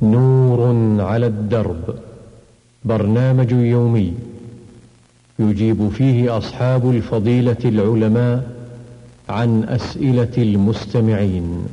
نور على الدرب، برنامج يومي يجيب فيه أصحاب الفضيلة العلماء عن أسئلة المستمعين.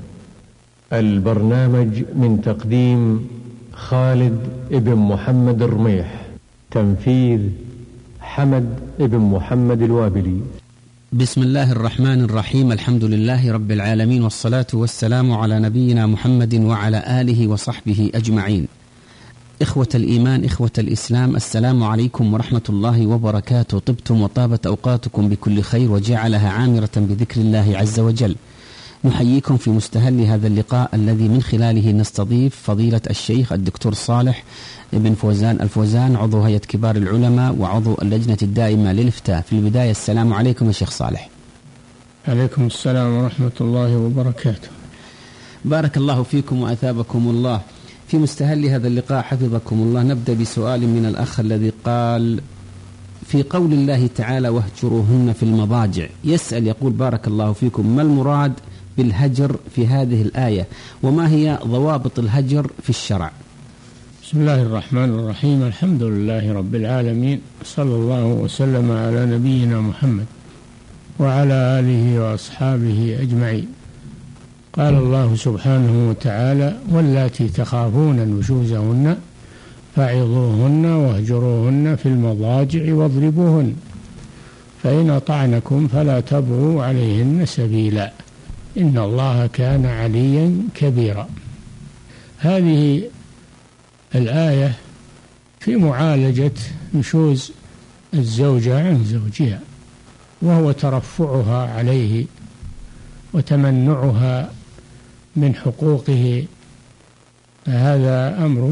البرنامج من تقديم خالد ابن محمد الرميح، تنفيذ حمد ابن محمد الوابلي. بسم الله الرحمن الرحيم، الحمد لله رب العالمين، والصلاة والسلام على نبينا محمد وعلى آله وصحبه أجمعين. إخوة الإيمان، إخوة الإسلام، السلام عليكم ورحمة الله وبركاته. طبتم وطابت أوقاتكم بكل خير وجعلها عامرة بذكر الله عز وجل. نحييكم في مستهل هذا اللقاء الذي من خلاله نستضيف فضيلة الشيخ الدكتور صالح ابن فوزان الفوزان، عضو هيئة كبار العلماء وعضو اللجنة الدائمة للإفتاء. في البداية السلام عليكم يا شيخ صالح. عليكم السلام ورحمة الله وبركاته. بارك الله فيكم وأثابكم الله. في مستهل هذا اللقاء حفظكم الله نبدأ بسؤال من الأخ الذي قال: في قول الله تعالى واهجروهن في المضاجع، يسأل يقول: بارك الله فيكم، ما المراد بالهجر في هذه الآية، وما هي ضوابط الهجر في الشرع؟ بسم الله الرحمن الرحيم، الحمد لله رب العالمين، صلى الله وسلم على نبينا محمد وعلى آله وأصحابه أجمعين. قال الله سبحانه وتعالى: واللاتي تخافون نشوزهن فعظوهن واهجروهن في المضاجع واضربوهن فإن أطعنكم فلا تبغوا عليهن سبيلا إن الله كان عليا كبيرا. هذه الآية في معالجة نشوز الزوجة عن زوجها، وهو ترفعها عليه وتمنعها من حقوقه. هذا أمر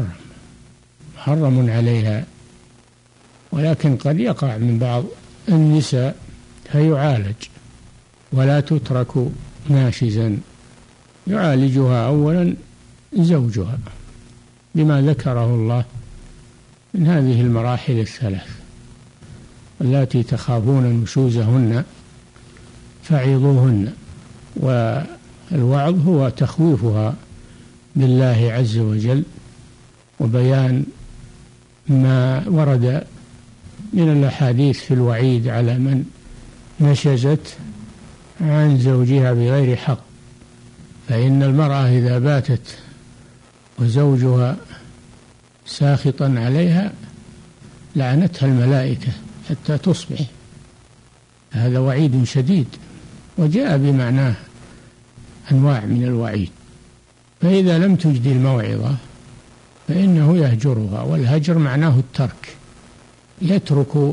محرم عليها، ولكن قد يقع من بعض النساء فيعالج، ولا تترك ناشزا، يعالجها أولا زوجها بما ذكره الله من هذه المراحل الثلاث: واللاتي تخافون نشوزهن فعظوهن، والوعظ هو تخويفها بالله عز وجل وبيان ما ورد من الأحاديث في الوعيد على من نشزت عن زوجها بغير حق. فإن المرأة إذا باتت وزوجها ساخطا عليها لعنتها الملائكة حتى تصبح. هذا وعيد شديد، وجاء بمعناه أنواع من الوعيد. فإذا لم تجد الموعظة فإنه يهجرها، والهجر معناه الترك، يترك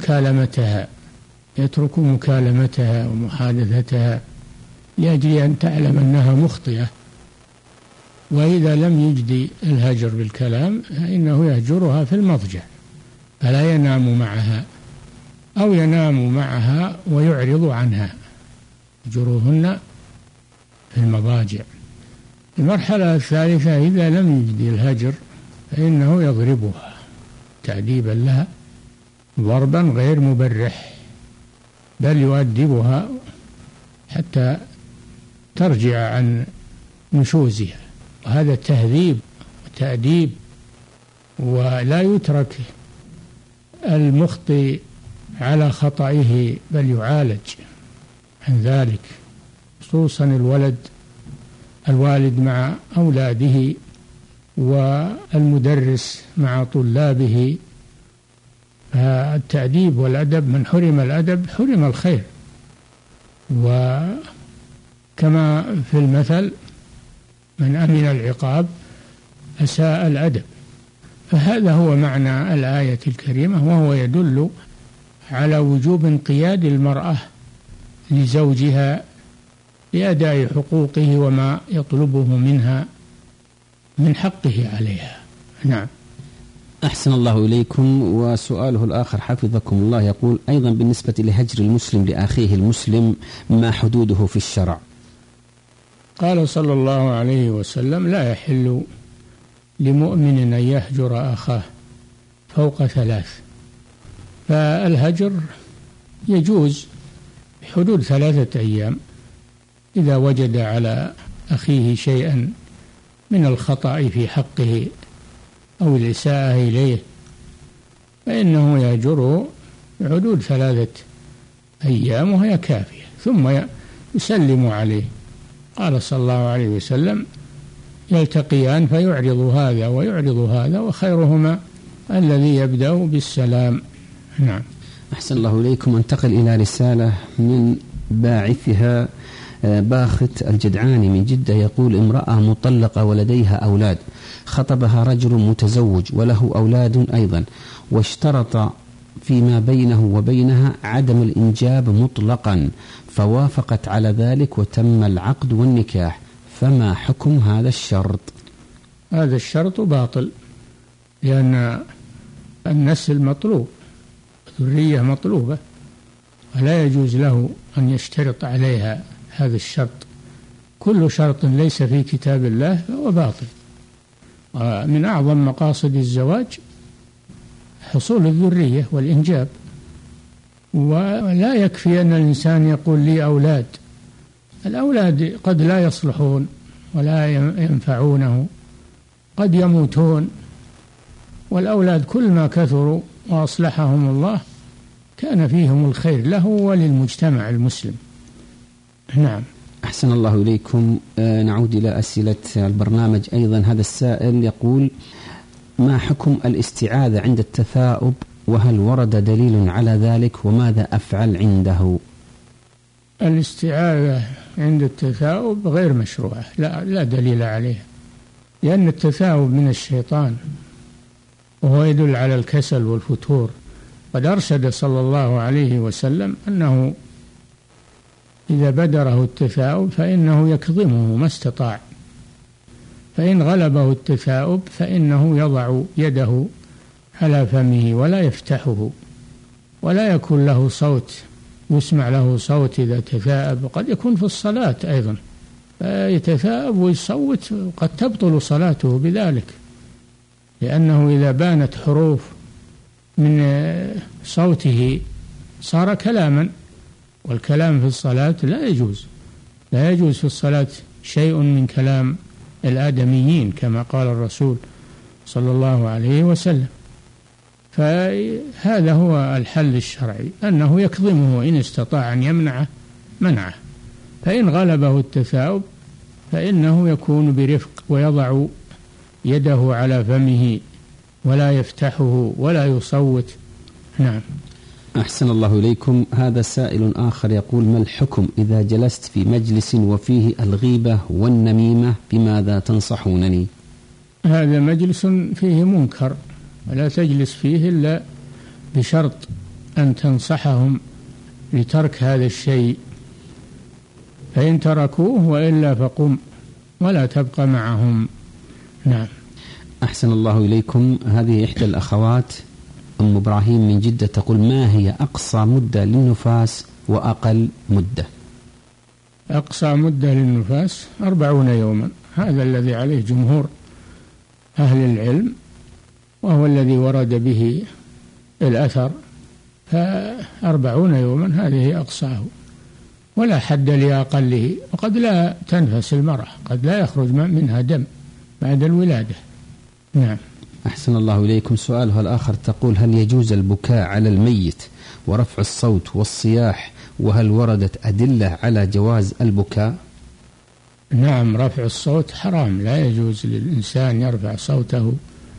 مكالمتها ومحادثتها لأجل أن تعلم أنها مخطئة. وإذا لم يجد الهجر بالكلام فإنه يهجرها في المضجع، فلا ينام معها أو ينام معها ويعرض عنها. يهجروهن في المضاجع. المرحلة الثالثة: إذا لم يجد الهجر فإنه يضربها تأديبا لها، ضربا غير مبرح، بل يؤدبها حتى ترجع عن نشوزها. وهذا تهذيب وتأديب، ولا يترك المخطئ على خطئه بل يعالج عن ذلك، خصوصا الوالد مع أولاده والمدرس مع طلابه. فالتأديب والأدب، من حرم الأدب حرم الخير. وكما في المثل: من أمن العقاب أساء الأدب. فهذا هو معنى الآية الكريمة، وهو يدل على وجوب انقياد المرأة لزوجها لأداء حقوقه وما يطلبه منها من حقه عليها. نعم. أحسن الله إليكم. وسؤاله الآخر حفظكم الله يقول أيضا: بالنسبة لهجر المسلم لأخيه المسلم، ما حدوده في الشرع؟ قال صلى الله عليه وسلم: لا يحل لمؤمن أن يهجر أخاه فوق 3. فالهجر يجوز حدود 3 أيام إذا وجد على أخيه شيئا من الخطأ في حقه أو الإساءة إليه، فإنه يهجره بحدود 3 أيام وهي كافية، ثم يسلم عليه. قال صلى الله عليه وسلم: يلتقيان فيعرض هذا ويعرض هذا، وخيرهما الذي يبدأ بالسلام. نعم. أحسن الله إليكم. انتقل إلى رسالة من باعثها باخت الجدعاني من جدة، يقول: امرأة مطلقة ولديها أولاد، خطبها رجل متزوج وله أولاد أيضا، واشترط فيما بينه وبينها عدم الإنجاب مطلقا، فوافقت على ذلك وتم العقد والنكاح، فما حكم هذا الشرط؟ هذا الشرط باطل، لأن النسل مطلوب، الذرية مطلوبة، ولا يجوز له أن يشترط عليها هذا الشرط. كل شرط ليس في كتاب الله فهو باطل. ومن أعظم مقاصد الزواج حصول الذرية والإنجاب، ولا يكفي أن الإنسان يقول لي أولاد. الأولاد قد لا يصلحون ولا ينفعونه، قد يموتون، والأولاد كل ما كثروا وأصلحهم الله كان فيهم الخير له وللمجتمع المسلم. نعم. أحسن الله إليكم. نعود إلى أسئلة البرنامج أيضا. هذا السائل يقول: ما حكم الاستعاذة عند التثاؤب، وهل ورد دليل على ذلك، وماذا أفعل عنده؟ الاستعاذة عند التثاؤب غير مشروعة، لا دليل عليها، لأن التثاؤب من الشيطان وهو يدل على الكسل والفتور. قد أرشد صلى الله عليه وسلم أنه إذا بدره التثاؤب فإنه يكظمه ما استطاع، فإن غلبه التثاؤب فإنه يضع يده على فمه ولا يفتحه، ولا يكون له صوت، يسمع له صوت إذا تثاءب. قد يكون في الصلاة أيضا يتثاءب ويصوت، قد تبطل صلاته بذلك، لأنه إذا بانت حروف من صوته صار كلاما، والكلام في الصلاة لا يجوز في الصلاة شيء من كلام الآدميين كما قال الرسول صلى الله عليه وسلم. فهذا هو الحل الشرعي، أنه يكظمه، إن استطاع أن يمنعه منعه، فإن غلبه التثاؤب فإنه يكون برفق ويضع يده على فمه ولا يفتحه ولا يصوت. نعم. أحسن الله إليكم. هذا سائل آخر يقول: ما الحكم إذا جلست في مجلس وفيه الغيبة والنميمة، بماذا تنصحونني؟ هذا مجلس فيه منكر، ولا تجلس فيه إلا بشرط أن تنصحهم لترك هذا الشيء، فإن تركوه، وإلا فقم ولا تبقى معهم. نعم. أحسن الله إليكم. هذه إحدى الأخوات أم إبراهيم من جدة تقول: ما هي أقصى مدة للنفاس وأقل مدة؟ أقصى مدة للنفاس 40 يوما، هذا الذي عليه جمهور أهل العلم، وهو الذي ورد به الأثر، ف40 يوما هذه أقصاه، ولا حد لأقله. وقد لا تنفس المرأة، قد لا يخرج منها دم بعد الولادة. نعم. أحسن الله إليكم. سؤالها الآخر تقول: هل يجوز البكاء على الميت ورفع الصوت والصياح، وهل وردت أدلة على جواز البكاء؟ نعم، رفع الصوت حرام، لا يجوز للإنسان يرفع صوته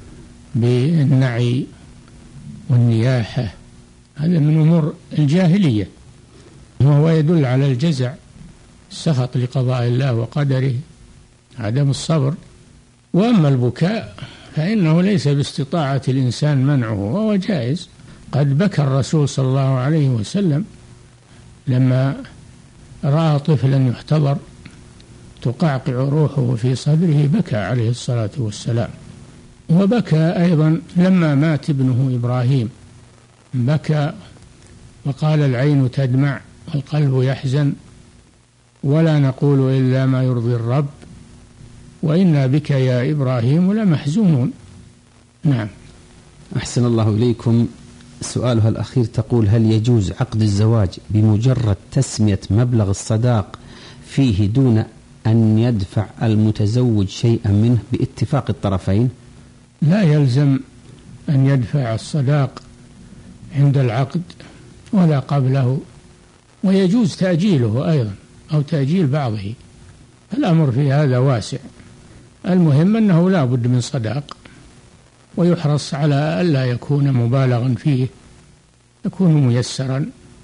بالنعي والنياحة، هذا من أمور الجاهلية، وهو يدل على الجزع، السخط لقضاء الله وقدره، عدم الصبر. وأما البكاء فإنه ليس باستطاعة الإنسان منعه، وهو جائز. قد بكى الرسول صلى الله عليه وسلم لما رأى طفلا يحتضر تقعقع روحه في صدره، بكى عليه الصلاة والسلام. وبكى أيضا لما مات ابنه إبراهيم، بكى وقال: العين تدمع والقلب يحزن، ولا نقول إلا ما يرضي الرب، وإنا بك يا إبراهيم لمحزونون. نعم. أحسن الله إليكم. سؤالها الأخير تقول: هل يجوز عقد الزواج بمجرد تسمية مبلغ الصداق فيه دون أن يدفع المتزوج شيئا منه باتفاق الطرفين؟ لا يلزم أن يدفع الصداق عند العقد ولا قبله، ويجوز تأجيله أيضا أو تأجيل بعضه، الأمر في هذا واسع. المهم أنه لا بد من صداق، ويحرص على ألا يكون مبالغا فيه، يكون ميسرا،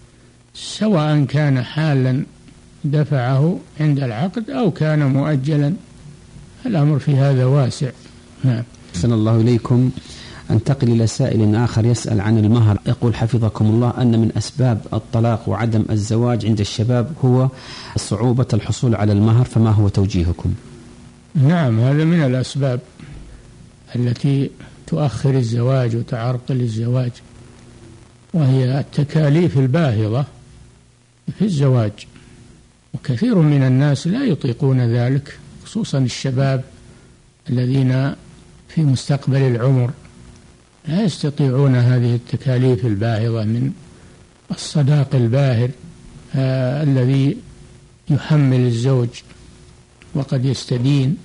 سواء كان حالا دفعه عند العقد أو كان مؤجلا، الأمر في هذا واسع. نعم. أحسن الله إليكم. أنتقل إلى سائل آخر يسأل عن المهر. يقول حفظكم الله أن من أسباب الطلاق وعدم الزواج عند الشباب هو صعوبة الحصول على المهر، فما هو توجيهكم؟ نعم، هذا من الأسباب التي تؤخر الزواج وتعرقل الزواج، وهي التكاليف الباهظة في الزواج، وكثير من الناس لا يطيقون ذلك، خصوصا الشباب الذين في مستقبل العمر لا يستطيعون هذه التكاليف الباهظة من الصداق الباهر الذي يحمل الزوج وقد يستدين.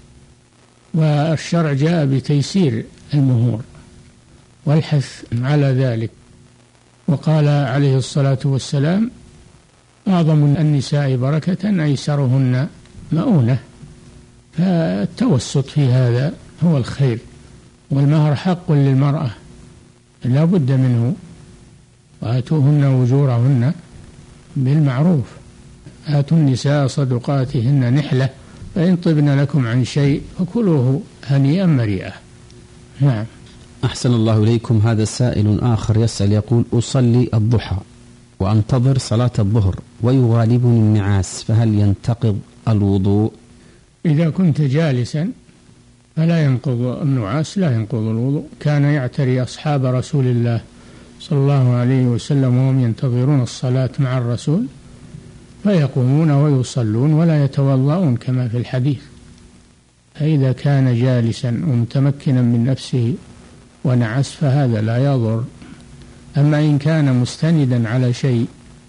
والشرع جاء بتيسير المهور والحث على ذلك، وقال عليه الصلاة والسلام: أعظم النساء بركة أيسرهن مؤونة. فالتوسط في هذا هو الخير، والمهر حق للمرأة لا بد منه، وآتوهن أجورهن بالمعروف، آتوا النساء صدقاتهن نحلة، فإن طبن لكم عن شيء فكلوه هنيئا مريئا. نعم. أحسن الله إليكم. هذا سائل آخر يسأل يقول: أصلي الضحى وأنتظر صلاة الظهر ويغالبني النعاس، فهل ينتقض الوضوء؟ إذا كنت جالسا فلا ينقض النعاس، لا ينقض الوضوء. كان يعتري أصحاب رسول الله صلى الله عليه وسلم وهم ينتظرون الصلاة مع الرسول، فيقومون ويصلون ولا يتوضؤون كما في الحديث. فإذا كان جالسا ومتمكنا من نفسه ونعس فهذا لا يضر. أما إن كان مستندا على شيء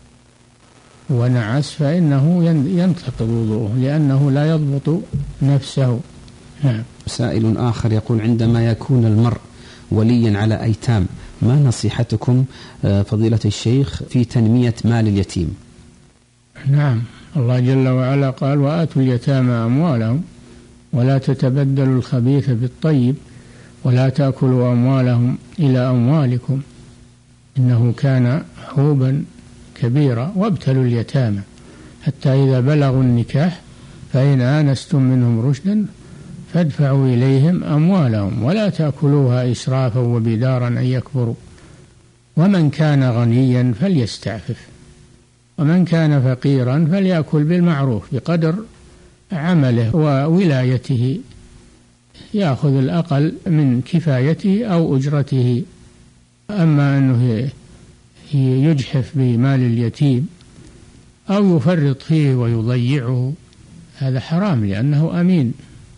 ونعس فإنه ينتقض وضوءه، لأنه لا يضبط نفسه. نعم. سائل آخر يقول: عندما يكون المرء وليا على أيتام، ما نصيحتكم فضيلة الشيخ في تنمية مال اليتيم؟ نعم، الله جل وعلا قال: وآتوا اليتامى أموالهم ولا تتبدلوا الخبيث بالطيب ولا تأكلوا أموالهم إلى أموالكم إنه كان حوبا كبيرا، وابتلوا اليتامى حتى إذا بلغوا النكاح فإن آنستم منهم رشدا فادفعوا إليهم أموالهم ولا تأكلوها إسرافا وبدارا أن يكبروا، ومن كان غنيا فليستعفف ومن كان فقيرا فليأكل بالمعروف بقدر عمله وولايته، يأخذ الأقل من كفايته أو أجرته. أما أنه يجحف بمال اليتيم أو يفرط فيه ويضيعه هذا حرام، لأنه أمين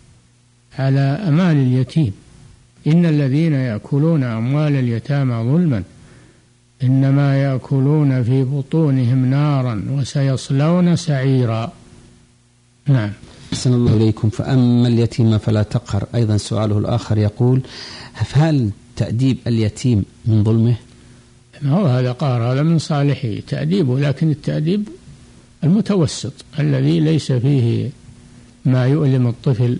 على أمال اليتيم. إن الذين يأكلون أموال اليتامى ظلما إنما يأكلون في بطونهم نارا وسيصلون سعيرا. نعم. أحسن الله إليكم. فأما اليتيم فلا تقهر. أيضا سؤاله الآخر يقول: هل تأديب اليتيم من ظلمه؟ هو هذا قهر، هذا من صالحه تأديبه، لكن التأديب المتوسط الذي ليس فيه ما يؤلم الطفل،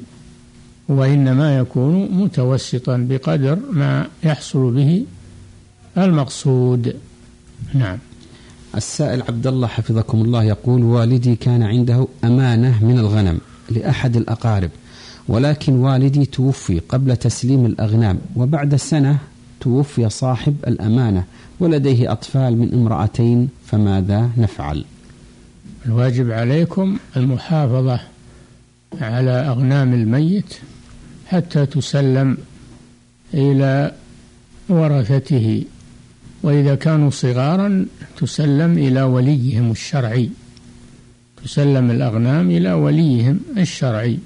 وإنما يكون متوسطا بقدر ما يحصل به المقصود. نعم. السائل عبد الله حفظكم الله يقول: والدي كان عنده أمانة من الغنم لأحد الأقارب، ولكن والدي توفي قبل تسليم الأغنام، وبعد سنة توفي صاحب الأمانة ولديه أطفال من امرأتين، فماذا نفعل؟ الواجب عليكم المحافظة على أغنام الميت حتى تسلم إلى ورثته، وإذا كانوا صغارا تسلم إلى وليهم الشرعي، تسلم الأغنام إلى وليهم الشرعي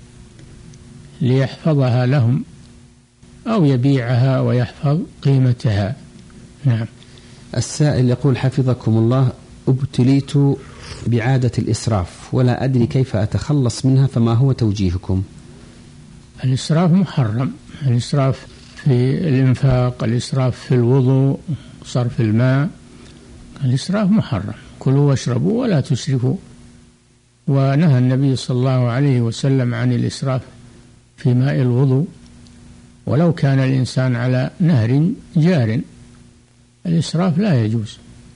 ليحفظها لهم أو يبيعها ويحفظ قيمتها. نعم. السائل يقول: حفظكم الله، ابتليت بعادة الإسراف ولا أدري كيف أتخلص منها، فما هو توجيهكم؟ الإسراف محرم، الإسراف في الإنفاق، الإسراف في الوضوء، صرف الماء، الإسراف محرم. كلوا واشربوا ولا تسرفوا. ونهى النبي صلى الله عليه وسلم عن الإسراف في ماء الوضوء ولو كان الإنسان على نهر جار، الإسراف لا يجوز.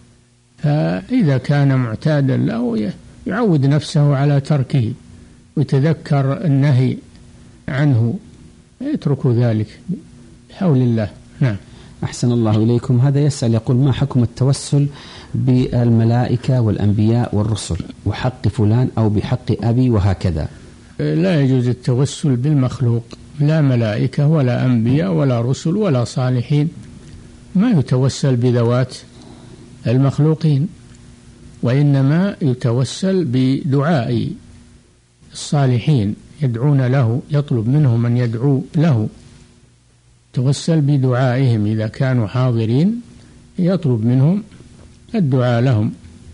فإذا كان معتادا له يعود نفسه على تركه ويتذكر النهي عنه، يترك ذلك بحول الله. نعم. أحسن الله إليكم. هذا يسأل يقول: ما حكم التوسل بالملائكة والأنبياء والرسل وحق فلان أو بحق أبي وهكذا؟ لا يجوز التوسل بالمخلوق، لا ملائكة ولا أنبياء ولا رسل ولا صالحين، ما يتوسل بذوات المخلوقين، وإنما يتوسل بدعاء الصالحين، يدعون له، يطلب منهم أن يدعوا له، توسل بدعائهم إذا كانوا حاضرين، يطلب منهم الدعاء لهم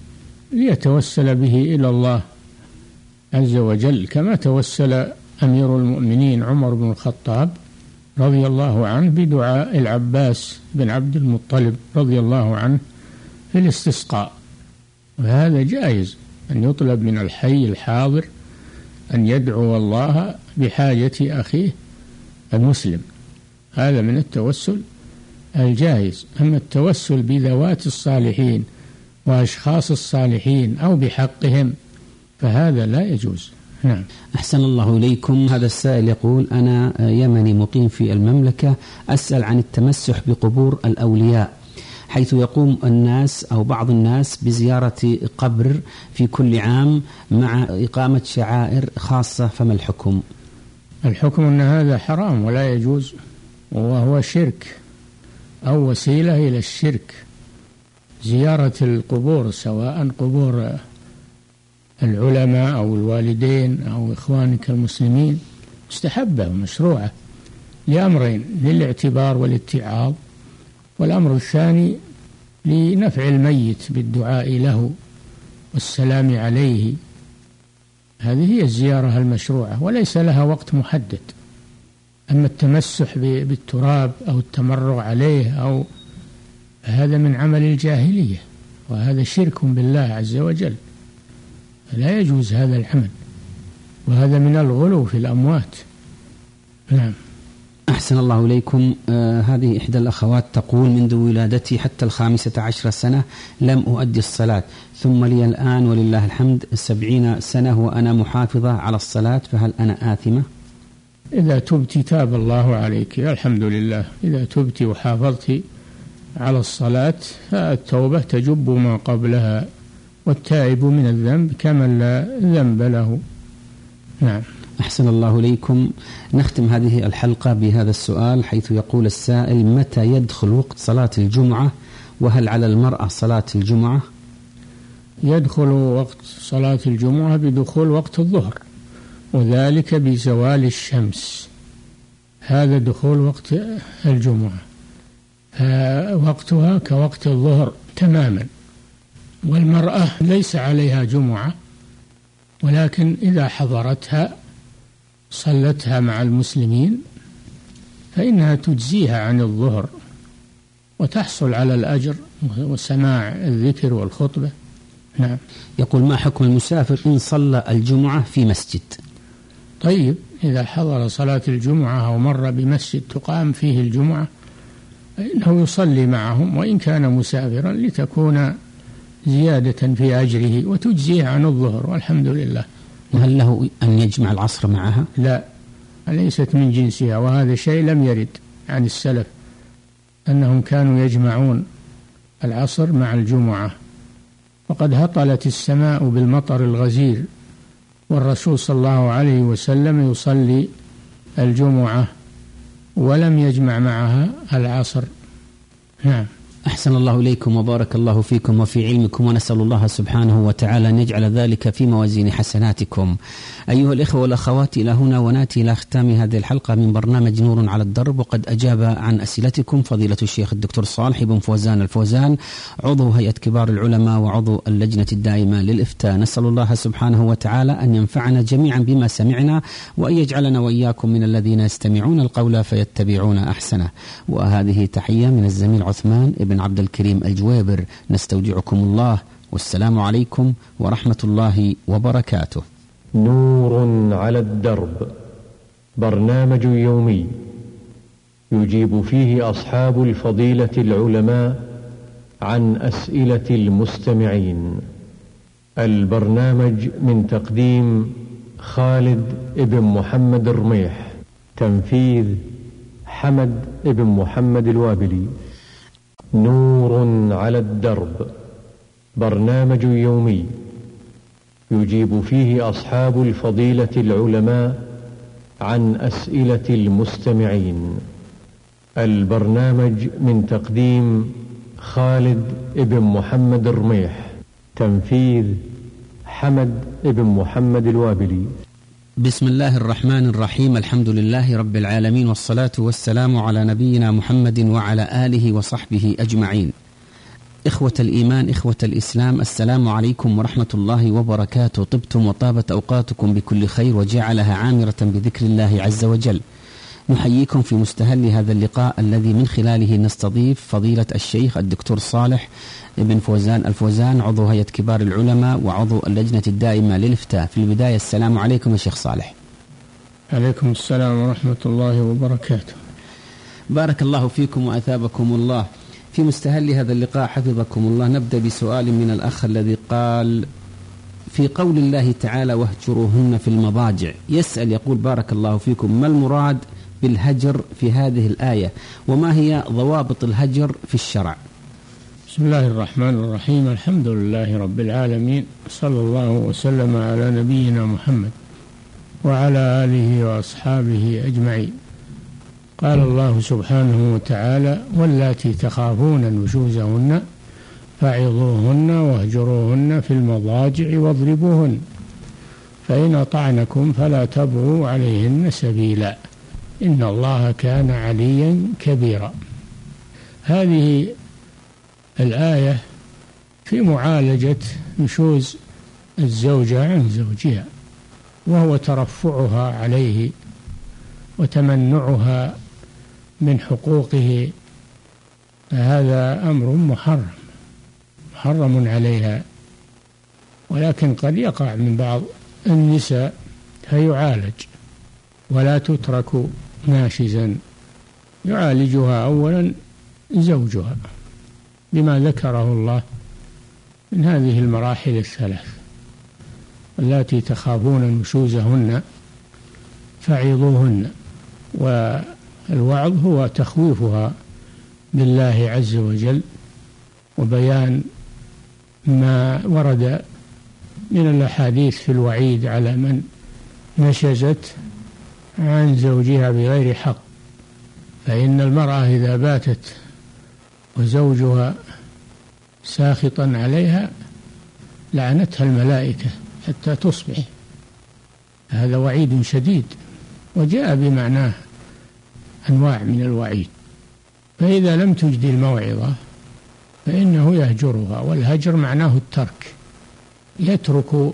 ليتوسل به إلى الله عز وجل، كما توسل أمير المؤمنين عمر بن الخطاب رضي الله عنه بدعاء العباس بن عبد المطلب رضي الله عنه في الاستسقاء. وهذا جائز أن يطلب من الحي الحاضر أن يدعو الله بحاجة أخيه المسلم، هذا من التوسل الجائز. أما التوسل بذوات الصالحين وأشخاص الصالحين أو بحقهم فهذا لا يجوز. نعم. أحسن الله إليكم. هذا السائل يقول: أنا يمني مقيم في المملكة، أسأل عن التمسح بقبور الأولياء، حيث يقوم الناس أو بعض الناس بزيارة قبر في كل عام مع إقامة شعائر خاصة، فما الحكم؟ الحكم أن هذا حرام ولا يجوز، وهو شرك أو وسيلة إلى الشرك. زيارة القبور سواء قبور العلماء أو الوالدين أو إخوانك المسلمين مستحبة ومشروعة لأمرين: للاعتبار والاتعاظ، والأمر الثاني لنفع الميت بالدعاء له والسلام عليه. هذه هي الزيارة المشروعة وليس لها وقت محدد. أما التمسح بالتراب أو التمرغ عليه أو هذا من عمل الجاهلية، وهذا شرك بالله عز وجل، لا يجوز هذا العمل، وهذا من الغلو في الأموات. نعم. أحسن الله إليكم. هذه إحدى الأخوات تقول: منذ ولادتي حتى 15 سنة لم أؤدي الصلاة، ثم لي الآن ولله الحمد 70 سنة وأنا محافظة على الصلاة، فهل أنا آثمة؟ إذا تبت تاب الله عليك، الحمد لله. إذا تبت وحافظت على الصلاة فالتوبة تجب ما قبلها، والتائب من الذنب كمن لا ذنب له. نعم. أحسن الله إليكم. نختم هذه الحلقة بهذا السؤال، حيث يقول السائل: متى يدخل وقت صلاة الجمعة؟ وهل على المرأة صلاة الجمعة؟ يدخل وقت صلاة الجمعة بدخول وقت الظهر، وذلك بزوال الشمس، هذا دخول وقت الجمعة، وقتها كوقت الظهر تماما. والمرأة ليس عليها جمعة، ولكن إذا حضرتها صلتها مع المسلمين فإنها تجزيها عن الظهر وتحصل على الأجر وسماع الذكر والخطبة. نعم. يقول: ما حكم المسافر إن صلى الجمعة في مسجد؟ طيب، إذا حضر صلاة الجمعة أو مر بمسجد تقام فيه الجمعة إنه يصلي معهم وإن كان مسافرا، لتكون زيادة في أجره وتجزيه عن الظهر، والحمد لله. وهل له أن يجمع العصر معها؟ لا، ليست من جنسها، وهذا شيء لم يرد عن السلف أنهم كانوا يجمعون العصر مع الجمعة. وقد هطلت السماء بالمطر الغزير، والرسول صلى الله عليه وسلم يصلي الجمعة ولم يجمع معها العصر. نعم. أحسن الله إليكم وبارك الله فيكم وفي علمكم، ونسأل الله سبحانه وتعالى أن يجعل ذلك في موازين حسناتكم. أيها الإخوة والأخوات، إلى هنا ونأتي إلى ختام هذه الحلقة من برنامج نور على الدرب، وقد أجاب عن أسئلتكم فضيلة الشيخ الدكتور صالح بن فوزان الفوزان، عضو هيئة كبار العلماء وعضو اللجنة الدائمة للإفتاء. نسأل الله سبحانه وتعالى أن ينفعنا جميعا بما سمعنا، وأن يجعلنا وإياكم من الذين يستمعون القول فيتبعون أحسنه. وهذه تحية من الزميل عثمان بن عبد الكريم الجويبر. نستودعكم الله، والسلام عليكم ورحمة الله وبركاته. نور على الدرب، برنامج يومي يجيب فيه أصحاب الفضيلة العلماء عن أسئلة المستمعين. البرنامج من تقديم خالد بن محمد الرميح، تنفيذ حمد بن محمد الوابلي. نور على الدرب، برنامج يومي يجيب فيه أصحاب الفضيلة العلماء عن أسئلة المستمعين. البرنامج من تقديم خالد بن محمد الرميح، تنفيذ حمد بن محمد الوابلي. بسم الله الرحمن الرحيم. الحمد لله رب العالمين، والصلاة والسلام على نبينا محمد وعلى آله وصحبه أجمعين. إخوة الإيمان، إخوة الإسلام، السلام عليكم ورحمة الله وبركاته. طبتم وطابت أوقاتكم بكل خير، وجعلها عامرة بذكر الله عز وجل. نحييكم في مستهل هذا اللقاء الذي من خلاله نستضيف فضيلة الشيخ الدكتور صالح بن فوزان الفوزان، عضو هيئة كبار العلماء وعضو اللجنة الدائمة للإفتاء. في البداية السلام عليكم يا شيخ صالح. عليكم السلام ورحمة الله وبركاته. بارك الله فيكم وأثابكم الله. في مستهل هذا اللقاء حفظكم الله، نبدأ بسؤال من الأخ الذي قال: في قول الله تعالى واهجروهن في المضاجع، يسأل يقول: بارك الله فيكم، ما المراد بالهجر في هذه الآية، وما هي ضوابط الهجر في الشرع؟ بسم الله الرحمن الرحيم. الحمد لله رب العالمين، صلى الله وسلم على نبينا محمد وعلى آله وأصحابه أجمعين. قال الله سبحانه وتعالى: واللاتي تخافون نشوزهن فعظوهن واهجروهن في المضاجع واضربوهن، فإن أطعنكم فلا تبغوا عليهن سبيلا، إن الله كان عليا كبيرا. هذه الآية في معالجة نشوز الزوجة عن زوجها، وهو ترفعها عليه وتمنعها من حقوقه. هذا أمر محرم عليها، ولكن قد يقع من بعض النساء فيعالج، ولا تترك ناشزا، يعالجها أولا زوجها بما ذكره الله من هذه المراحل الثلاث: اللاتي تخافون نشوزهن فعظوهن. والوعظ هو تخويفها بالله عز وجل، وبيان ما ورد من الأحاديث في الوعيد على من نشزت عن زوجها بغير حق. فإن المرأة إذا باتت وزوجها ساخطا عليها لعنتها الملائكة حتى تصبح. هذا وعيد شديد، وجاء بمعناه أنواع من الوعيد. فإذا لم تجدي الموعظة فإنه يهجرها، والهجر معناه الترك، يترك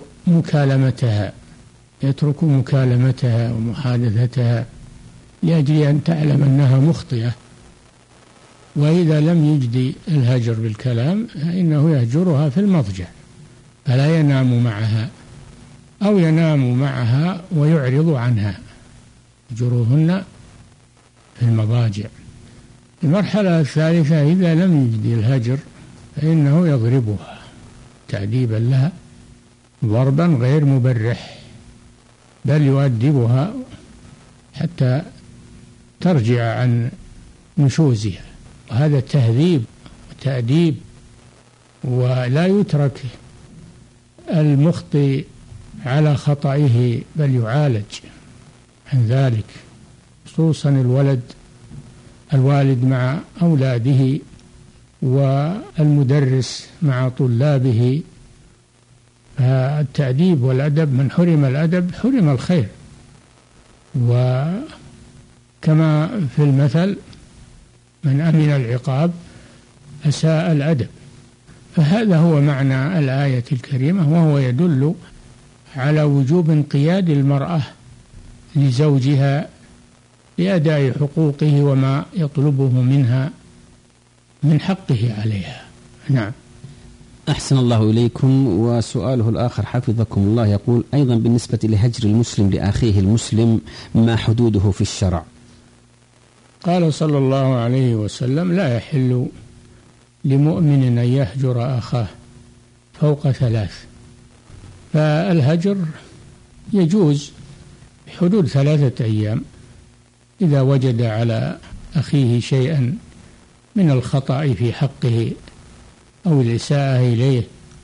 مكالمتها ومحادثتها لأجل أن تعلم أنها مخطئة. وإذا لم يجدي الهجر بالكلام فإنه يهجرها في المضجع، فلا ينام معها أو ينام معها ويعرض عنها. يهجروهن في المضاجع. المرحلة الثالثة: إذا لم يجدي الهجر فإنه يضربها تأديبا لها، ضربا غير مبرح، بل يؤدبها حتى ترجع عن نشوزها. وهذا تهذيب وتأديب، ولا يترك المخطئ على خطئه بل يعالج عن ذلك. خصوصا الوالد مع أولاده والمدرس مع طلابه. التأديب والأدب، من حرم الأدب حرم الخير. وكما في المثل: من أمن العقاب أساء الأدب. فهذا هو معنى الآية الكريمة، وهو يدل على وجوب انقياد المرأة لزوجها لأداء حقوقه وما يطلبه منها من حقه عليها. نعم. أحسن الله إليكم. وسؤاله الآخر حفظكم الله يقول أيضا: بالنسبة لهجر المسلم لأخيه المسلم ما حدوده في الشرع؟ قال صلى الله عليه وسلم: لا يحل لمؤمن أن يهجر أخاه فوق 3. فالهجر يجوز بحدود 3 أيام إذا وجد على أخيه شيئا من الخطأ في حقه أو الإساءة إليه،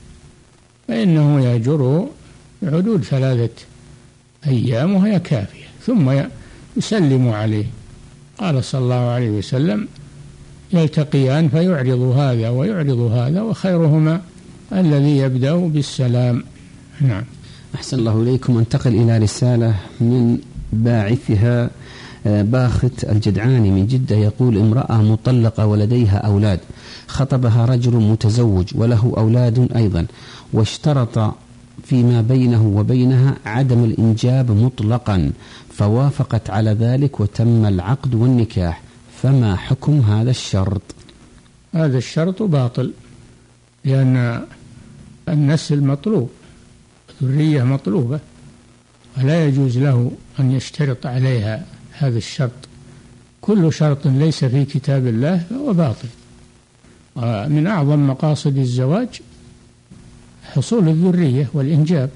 فإنه يهجره بحدود 3 أيام وهي كافية، ثم يسلم عليه. قال صلى الله عليه وسلم: يلتقيان فيعرض هذا ويعرض هذا، وخيرهما الذي يبدأ بالسلام. نعم. أحسن الله إليكم. انتقل إلى رسالة من باعثها باخت الجدعاني من جدة، يقول: امرأة مطلقة ولديها أولاد، خطبها رجل متزوج وله أولاد أيضا، واشترط فيما بينه وبينها عدم الإنجاب مطلقا، فوافقت على ذلك وتم العقد والنكاح، فما حكم هذا الشرط؟ هذا الشرط باطل، لأن النسل مطلوب، ذرية مطلوبة، ولا يجوز له أن يشترط عليها هذا الشرط. كل شرط ليس في كتاب الله فهو باطل. من أعظم مقاصد الزواج حصول الذرية والإنجاب،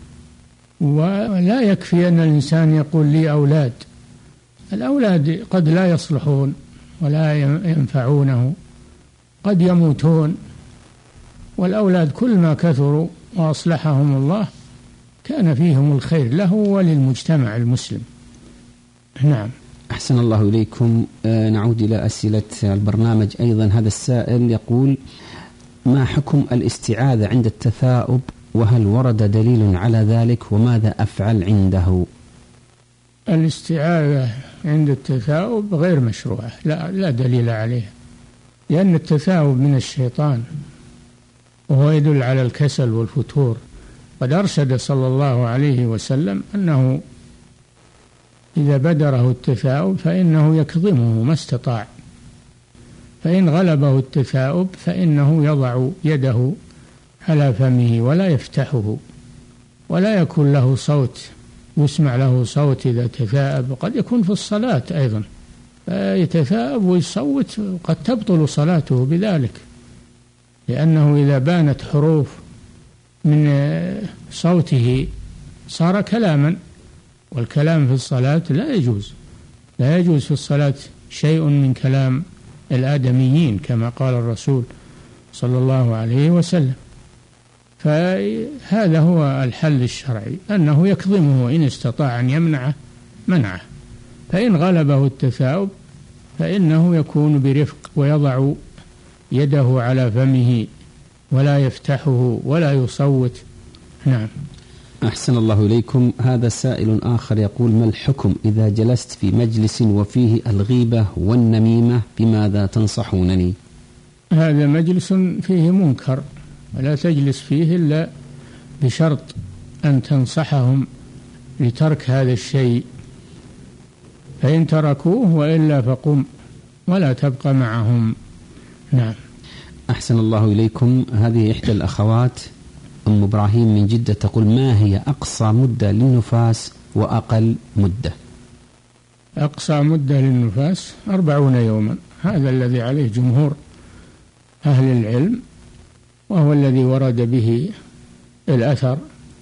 ولا يكفي أن الإنسان يقول لي أولاد. الأولاد قد لا يصلحون ولا ينفعونه، قد يموتون، والأولاد كل ما كثروا وأصلحهم الله كان فيهم الخير له وللمجتمع المسلم. نعم. أحسن الله إليكم. نعود إلى أسئلة البرنامج أيضا. هذا السائل يقول: ما حكم الاستعاذة عند التثاؤب، وهل ورد دليل على ذلك، وماذا أفعل عنده؟ الاستعاذة عند التثاؤب غير مشروعة، لا دليل عليها، لأن التثاؤب من الشيطان وهو يدل على الكسل والفتور. قد أرشد صلى الله عليه وسلم أنه إذا بدره التثاؤب فإنه يكظمه ما استطاع، فإن غلبه التثاؤب فإنه يضع يده على فمه ولا يفتحه، ولا يكون له صوت، يسمع له صوت إذا تثاءب. وقد يكون في الصلاة أيضا يتثاءب ويصوت، قد تبطل صلاته بذلك، لأنه إذا بانت حروف من صوته صار كلاما، والكلام في الصلاة لا يجوز في الصلاة شيء من كلام الآدميين كما قال الرسول صلى الله عليه وسلم. فهذا هو الحل الشرعي، أنه يكظمه، إن استطاع أن يمنعه منعه، فإن غلبه التثاؤب فإنه يكون برفق ويضع يده على فمه ولا يفتحه ولا يصوت. نعم. أحسن الله إليكم. هذا سائل آخر يقول: ما الحكم إذا جلست في مجلس وفيه الغيبة والنميمة، بماذا تنصحونني؟ هذا مجلس فيه منكر، ولا تجلس فيه إلا بشرط أن تنصحهم لترك هذا الشيء، فإن تركوه وإلا فقم ولا تبقى معهم. نعم. أحسن الله إليكم. هذه إحدى الأخوات أم إبراهيم من جدة تقول: ما هي أقصى مدة للنفاس وأقل مدة؟ أقصى مدة للنفاس 40 يوما، هذا الذي عليه جمهور أهل العلم، وهو الذي ورد به الأثر.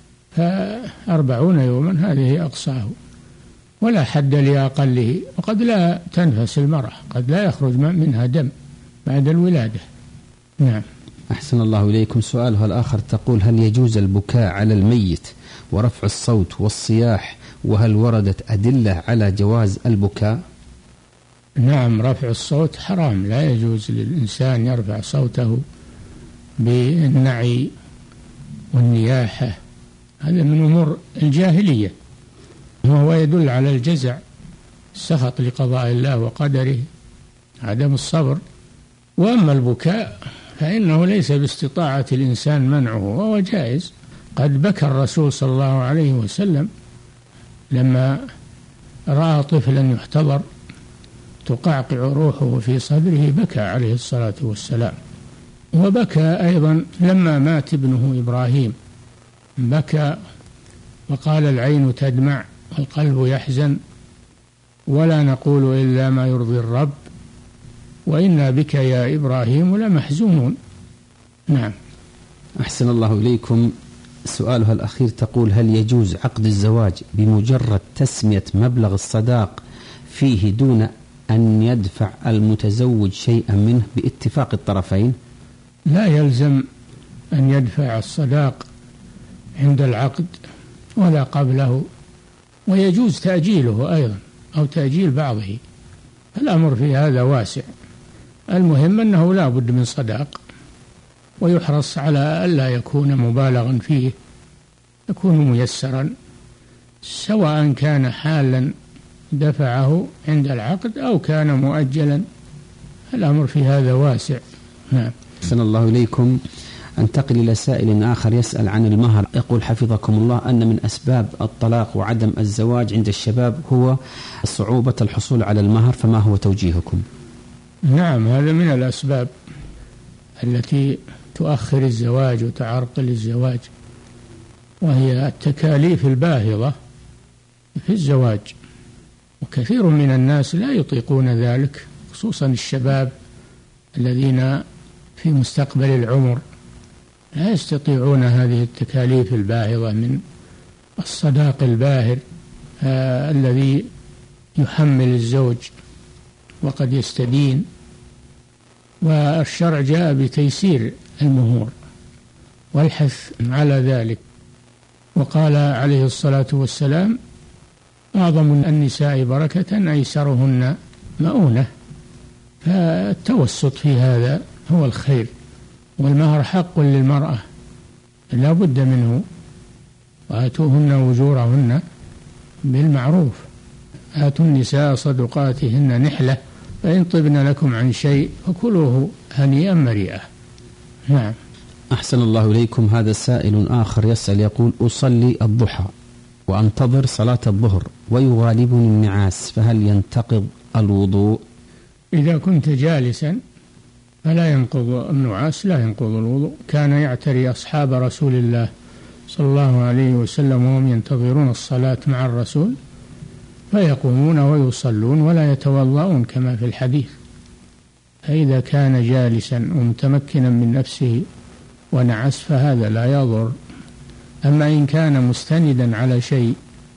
ف40 يوما هذه أقصاه، ولا حد لأقله. وقد لا تنفس المرأة، قد لا يخرج منها دم بعد الولادة. نعم. أحسن الله إليكم. سؤالها الآخر تقول: هل يجوز البكاء على الميت ورفع الصوت والصياح، وهل وردت أدلة على جواز البكاء؟ نعم، رفع الصوت حرام، لا يجوز للإنسان يرفع صوته بالنعي والنياحة، هذا من أمور الجاهلية، وهو يدل على الجزع، السخط لقضاء الله وقدره، عدم الصبر. وأما البكاء فإنه ليس باستطاعة الإنسان منعه، وهو جائز. قد بكى الرسول صلى الله عليه وسلم لما رأى طفلا يحتضر تقعقع روحه في صدره، بكى عليه الصلاة والسلام. وبكى أيضا لما مات ابنه إبراهيم، بكى وقال العين تدمع والقلب يحزن ولا نقول إلا ما يرضي الرب وإنا بك يا إبراهيم لمحزونون. نعم. أحسن الله إليكم. سؤالها الأخير تقول: هل يجوز عقد الزواج بمجرد تسمية مبلغ الصداق فيه دون أن يدفع المتزوج شيئا منه باتفاق الطرفين؟ لا يلزم أن يدفع الصداق عند العقد ولا قبله، ويجوز تأجيله أيضا أو تأجيل بعضه، الأمر في هذا واسع. المهم أنه لا بد من صداق، ويحرص على ألا يكون مبالغا فيه، يكون ميسرا، سواء كان حالا دفعه عند العقد أو كان مؤجلا، الأمر في هذا واسع. نعم. أحسن الله إليكم. أنتقل إلى سائل آخر يسأل عن المهر، يقول حفظكم الله أن من أسباب الطلاق وعدم الزواج عند الشباب هو صعوبة الحصول على المهر، فما هو توجيهكم؟ نعم، هذا من الأسباب التي تؤخر الزواج وتعرقل الزواج، وهي التكاليف الباهظة في الزواج، وكثير من الناس لا يطيقون ذلك، خصوصا الشباب الذين في مستقبل العمر لا يستطيعون هذه التكاليف الباهظة من الصداق الباهر الذي يحمل الزوج وقد يستدين. والشرع جاء بتيسير المهور والحث على ذلك، وقال عليه الصلاة والسلام: أعظم النساء بركة أيسرهن مؤونة. فالتوسط في هذا هو الخير، والمهر حق للمرأة لا بد منه، وآتوهن أجورهن بالمعروف، آتوا النساء صدقاتهن نحلة فإن طبن لكم عن شيء فكلوه هنيئا مريئا. نعم. أحسن الله إليكم. هذا سائل آخر يسأل يقول: أصلي الضحى وأنتظر صلاة الظهر ويغالبني النعاس، فهل ينتقض الوضوء؟ إذا كنت جالسا فلا ينقض النعاس، لا ينقض الوضوء. كان يعتري أصحاب رسول الله صلى الله عليه وسلم وهم ينتظرون الصلاة مع الرسول فيقومون ويصلون ولا يتوضؤون كما في الحديث. فإذا كان جالسا ومتمكنا من نفسه ونعس فهذا لا يضر. أما إن كان مستندا على شيء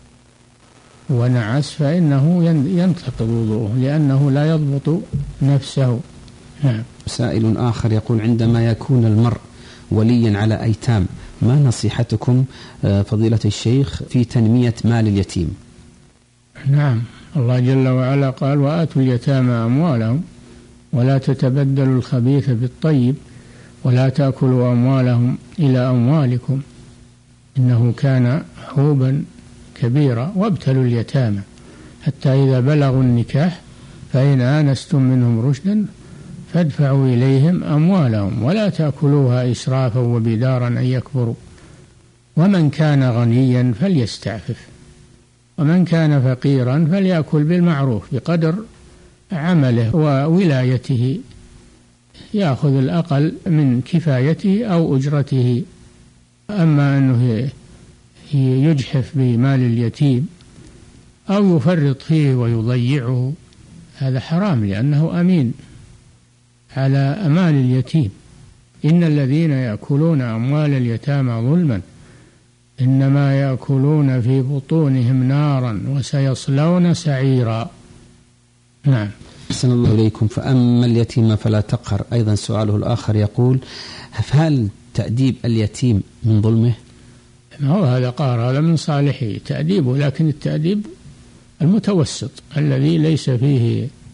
ونعس فإنه ينتقض وضوءه لأنه لا يضبط نفسه. نعم. سائل آخر يقول: عندما يكون المرء وليا على أيتام، ما نصيحتكم فضيلة الشيخ في تنمية مال اليتيم؟ نعم، الله جل وعلا قال: وآتوا اليتامى أموالهم ولا تتبدلوا الخبيث بالطيب ولا تأكلوا أموالهم إلى أموالكم إنه كان حوبا كبيرا وابتلوا اليتامى حتى إذا بلغوا النكاح فإن آنستم منهم رشدا فادفعوا إليهم أموالهم ولا تأكلوها إسرافا وبدارا أن يكبروا ومن كان غنيا فليستعفف ومن كان فقيرا فليأكل بالمعروف بقدر عمله وولايته، يأخذ الأقل من كفايته أو أجرته. أما أنه يجحف بمال اليتيم أو يفرط فيه ويضيعه هذا حرام، لأنه أمين على أمال اليتيم. إن الذين يأكلون أموال اليتامى ظلما إنما يأكلون في بطونهم نارا وسيصلون سعيرا. نعم. أحسن الله إليكم. فأما اليتيم فلا تقهر. أيضا سؤاله الآخر يقول: هل تأديب اليتيم من ظلمه؟ ما هو هذا قهر، هذا من صالحه تأديبه، لكن التأديب المتوسط الذي ليس فيه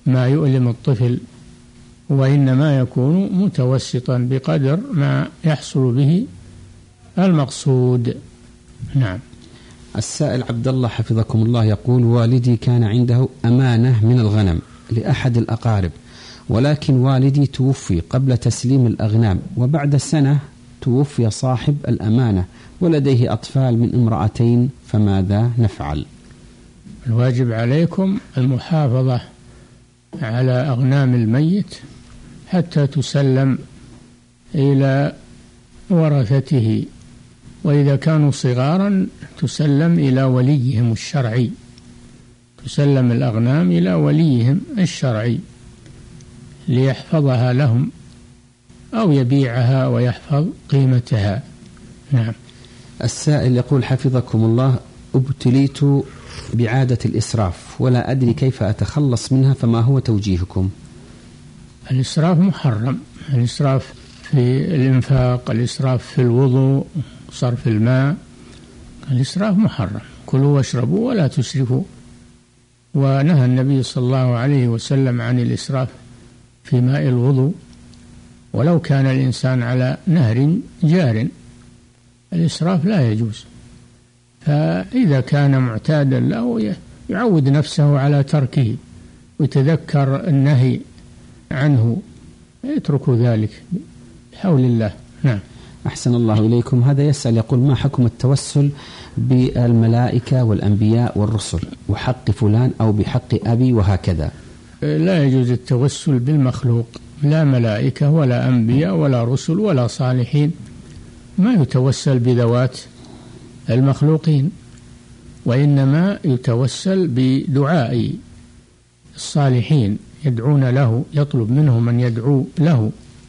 ما يؤلم الطفل، وإنما يكون متوسطا بقدر ما يحصل به المقصود. نعم. السائل عبد الله حفظكم الله يقول: والدي كان عنده أمانة من الغنم لأحد الأقارب، ولكن والدي توفي قبل تسليم الأغنام، وبعد سنة توفي صاحب الأمانة ولديه أطفال من امرأتين، فماذا نفعل؟ الواجب عليكم المحافظة على أغنام الميت حتى تسلم إلى ورثته، وإذا كانوا صغارا تسلم إلى وليهم الشرعي، تسلم الأغنام إلى وليهم الشرعي ليحفظها لهم أو يبيعها ويحفظ قيمتها. نعم. السائل يقول حفظكم الله: ابتليت بعادة الإسراف ولا أدري كيف أتخلص منها، فما هو توجيهكم؟ الإسراف محرم، الإسراف في الإنفاق، الإسراف في الوضوء، صرف الماء، الإسراف محرم. كلوا واشربوا ولا تسرفوا. ونهى النبي صلى الله عليه وسلم عن الإسراف في ماء الوضوء ولو كان الإنسان على نهر جار، الإسراف لا يجوز. فإذا كان معتادا له يعود نفسه على تركه ويتذكر النهي عنه، يترك ذلك بحول الله. نعم. أحسن الله إليكم. هذا يسأل يقول: ما حكم التوسل بالملائكة والأنبياء والرسل وحق فلان أو بحق أبي وهكذا؟ لا يجوز التوسل بالمخلوق، لا ملائكة ولا أنبياء ولا رسل ولا صالحين، ما يتوسل بذوات المخلوقين، وإنما يتوسل بدعاء الصالحين، يدعون له، يطلب منهم أن يدعو له،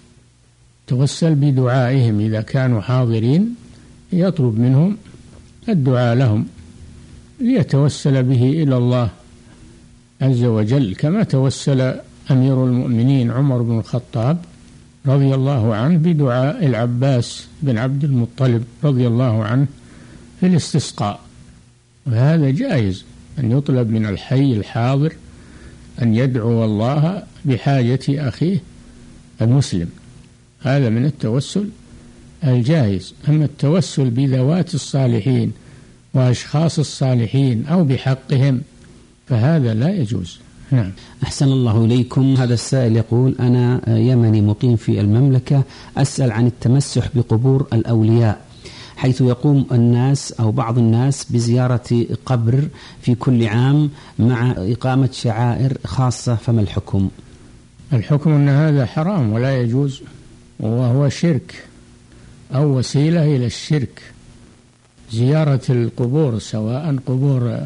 توسل بدعائهم إذا كانوا حاضرين، يطلب منهم الدعاء لهم ليتوسل به إلى الله عز وجل، كما توسل أمير المؤمنين عمر بن الخطاب رضي الله عنه بدعاء العباس بن عبد المطلب رضي الله عنه في الاستسقاء. وهذا جائز أن يطلب من الحي الحاضر أن يدعو الله بحاجة أخيه المسلم، هذا من التوسل الجائز. أما التوسل بذوات الصالحين وأشخاص الصالحين أو بحقهم فهذا لا يجوز. نعم. أحسن الله إليكم. هذا السائل يقول: أنا يمني مقيم في المملكة، أسأل عن التمسح بقبور الأولياء، حيث يقوم الناس أو بعض الناس بزيارة قبر في كل عام مع إقامة شعائر خاصة، فما الحكم؟ الحكم أن هذا حرام ولا يجوز، وهو شرك أو وسيلة إلى الشرك. زيارة القبور سواء قبور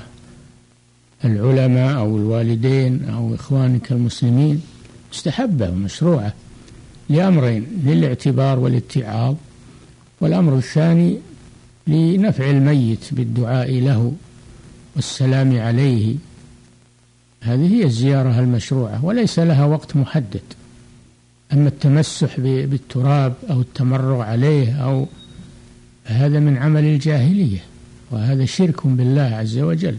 العلماء أو الوالدين أو إخوانك المسلمين مستحبة ومشروعة لأمرين: للاعتبار والاتعاظ، والأمر الثاني لنفع الميت بالدعاء له والسلام عليه. هذه هي الزيارة المشروعة وليس لها وقت محدد. أما التمسح بالتراب أو التمرغ عليه أو هذا من عمل الجاهلية، وهذا شرك بالله عز وجل،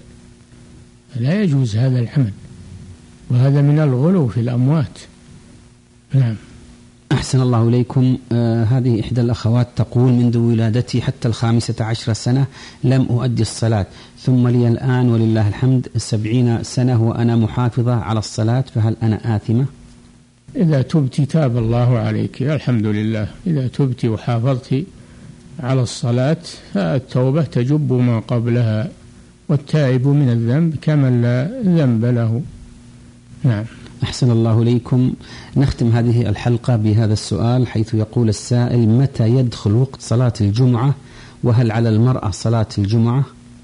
لا يجوز هذا العمل، وهذا من الغلو في الأموات. نعم. أحسن الله إليكم. هذه إحدى الأخوات تقول: منذ ولادتي حتى 15 سنة لم أؤدي الصلاة، ثم لي الآن ولله الحمد 70 سنة وأنا محافظة على الصلاة، فهل أنا آثمة؟ إذا تبت تاب الله عليك، الحمد لله. إذا تبت وحافظت على الصلاة فالتوبة تجب ما قبلها، والتائب من الذنب كمن لا ذنب له. نعم. أحسن الله إليكم. نختم هذه الحلقة بهذا السؤال، حيث يقول السائل: متى يدخل وقت صلاة الجمعة، وهل على المرأة صلاة الجمعة؟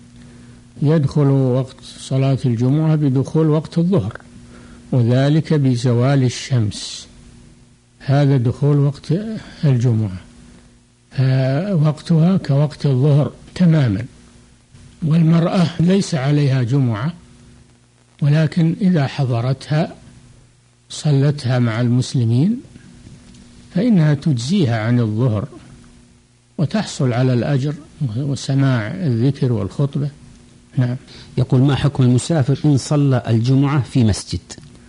يدخل وقت صلاة الجمعة بدخول وقت الظهر، وذلك بزوال الشمس، هذا دخول وقت الجمعة، وقتها كوقت الظهر تماما. والمرأة ليس عليها جمعة، ولكن إذا حضرتها صلتها مع المسلمين فإنها تجزيها عن الظهر وتحصل على الأجر وسماع الذكر والخطبة. نعم. يقول: ما حكم المسافر إن صلى الجمعة في مسجد؟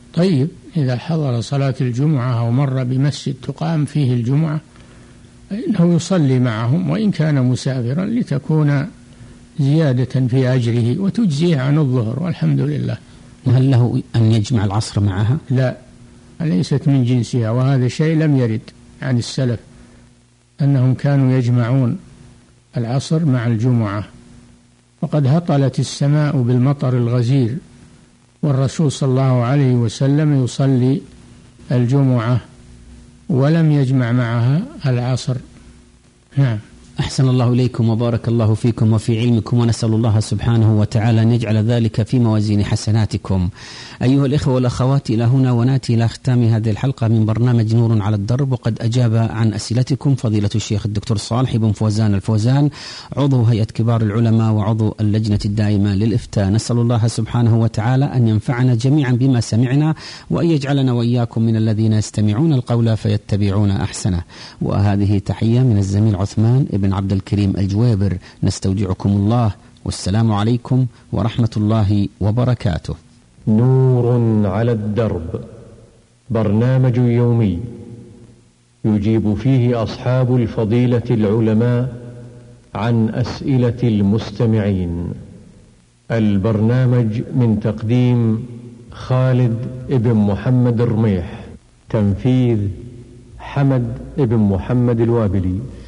طيب إذا حضر صلاة الجمعة أو مر بمسجد تقام فيه الجمعة إنه يصلي معهم وإن كان مسافرا لتكون زيادة في أجره وتجزيه عن الظهر، والحمد لله. وهل له أن يجمع العصر معها؟ لا، ليست من جنسها، وهذا شيء لم يرد عن السلف أنهم كانوا يجمعون العصر مع الجمعة. وقد هطلت السماء بالمطر الغزير والرسول صلى الله عليه وسلم يصلي الجمعة ولم يجمع معها العصر. نعم. أحسن الله إليكم وبارك الله فيكم وفي علمكم، ونسأل الله سبحانه وتعالى أن يجعل ذلك في موازين حسناتكم. أيها الإخوة والأخوات، إلى هنا ونأتي إلى ختام هذه الحلقة من برنامج نور على الدرب، وقد أجاب عن أسئلتكم فضيلة الشيخ الدكتور صالح بن فوزان الفوزان، عضو هيئة كبار العلماء وعضو اللجنة الدائمة للإفتاء. نسأل الله سبحانه وتعالى أن ينفعنا جميعا بما سمعنا، وأن يجعلنا وإياكم من الذين يستمعون القول فيتبعون أحسنه. وهذه تحية من الزميل عثمان بن عبد الكريم الجويبر. نستودعكم الله، والسلام عليكم ورحمة الله وبركاته. نور على الدرب، برنامج يومي يجيب فيه أصحاب الفضيلة العلماء عن أسئلة المستمعين. البرنامج من تقديم خالد بن محمد الرميح، تنفيذ حمد بن محمد الوابلي.